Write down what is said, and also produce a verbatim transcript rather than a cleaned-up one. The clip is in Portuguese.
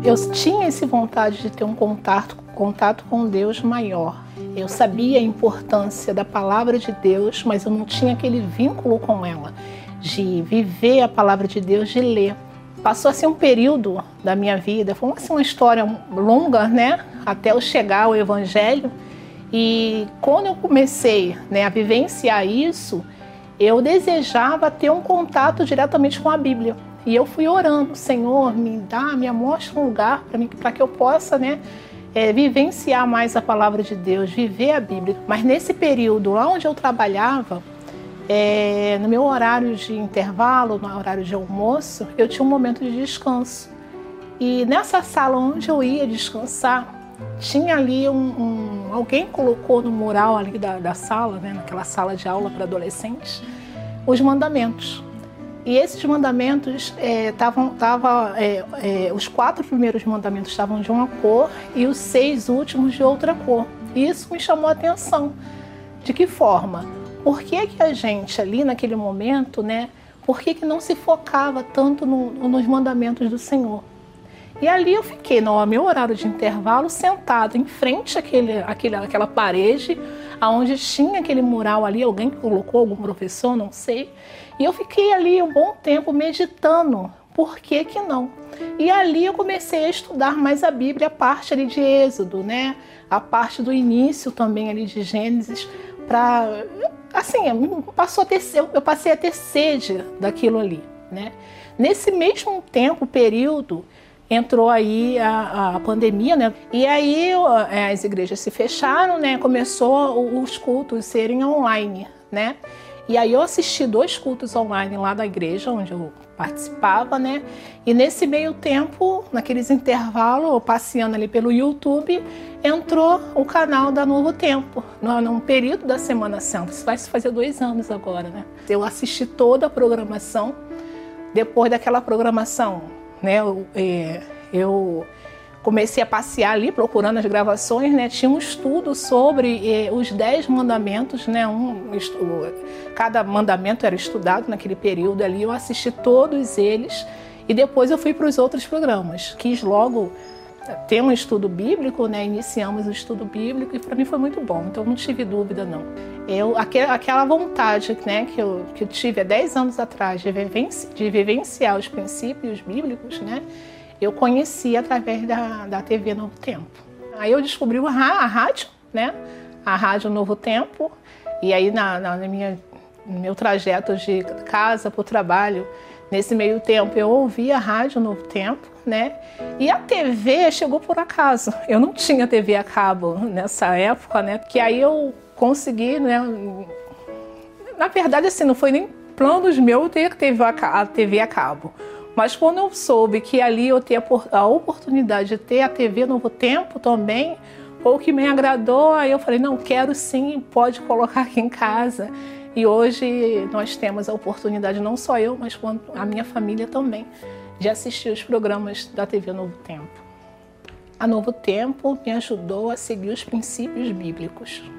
Eu tinha essa vontade de ter um contato, contato com Deus maior. Eu sabia a importância da palavra de Deus, mas eu não tinha aquele vínculo com ela, de viver a palavra de Deus, de ler. Passou assim um período da minha vida, foi assim, uma história longa, né, até eu chegar ao Evangelho. E quando eu comecei, né, a vivenciar isso, eu desejava ter um contato diretamente com a Bíblia. E eu fui orando, Senhor, me dá, me mostra um lugar para mim, para que eu possa, né, é, vivenciar mais a palavra de Deus, viver a Bíblia. Mas nesse período, lá onde eu trabalhava, É, no meu horário de intervalo, no horário de almoço, eu tinha um momento de descanso. E nessa sala onde eu ia descansar, tinha ali um, um alguém colocou no mural ali da, da sala, né, naquela sala de aula para adolescentes, os mandamentos. E esses mandamentos estavam, é, tava, é, é, os quatro primeiros mandamentos estavam de uma cor e os seis últimos de outra cor. E isso me chamou a atenção. De que forma? Por que que a gente ali naquele momento, né, por que que não se focava tanto no, nos mandamentos do Senhor? E ali eu fiquei no meu horário de intervalo sentado em frente àquele, àquele, àquela parede, onde tinha aquele mural ali, alguém que colocou, algum professor, não sei. E eu fiquei ali um bom tempo meditando, por que que não? E ali eu comecei a estudar mais a Bíblia, a parte ali de Êxodo, né, a parte do início também ali de Gênesis, para... Assim, passou a ter, eu passei a ter sede daquilo ali, né? Nesse mesmo tempo, período, entrou aí a, a pandemia, né? E aí as igrejas se fecharam, né? Começou os cultos serem online, né? E aí eu assisti dois cultos online lá da igreja, onde eu participava, né? E nesse meio tempo, naqueles intervalos, passeando ali pelo YouTube, entrou o canal da Novo Tempo, num período da Semana Santa. Isso vai se fazer dois anos agora, né? Eu assisti toda a programação. Depois daquela programação, né? Eu, é, eu comecei a passear ali, procurando as gravações, né? Tinha um estudo sobre eh, os dez mandamentos, né? Um, estu... Cada mandamento era estudado naquele período ali. Eu assisti todos eles e depois eu fui para os outros programas. Quis logo ter um estudo bíblico, né? Iniciamos o estudo bíblico e para mim foi muito bom. Então não tive dúvida, não. Eu, aquela vontade, né, que, eu, que eu tive há dez anos atrás de, vivenci... de vivenciar os princípios bíblicos, né? Eu conheci através da, da T V Novo Tempo. Aí eu descobri a, a rádio, né? A Rádio Novo Tempo. E aí na, na minha, no meu trajeto de casa para o trabalho, nesse meio tempo eu ouvi a Rádio Novo Tempo, né? E a T V chegou por acaso. Eu não tinha T V a cabo nessa época, né? Que aí eu consegui, né? Na verdade, assim, não foi nem planos meus ter a T V a cabo. Mas quando eu soube que ali eu ter a oportunidade de ter a T V Novo Tempo também, foi o que me agradou, aí eu falei, não, quero sim, pode colocar aqui em casa. E hoje nós temos a oportunidade, não só eu, mas a minha família também, de assistir os programas da T V Novo Tempo. A Novo Tempo me ajudou a seguir os princípios bíblicos.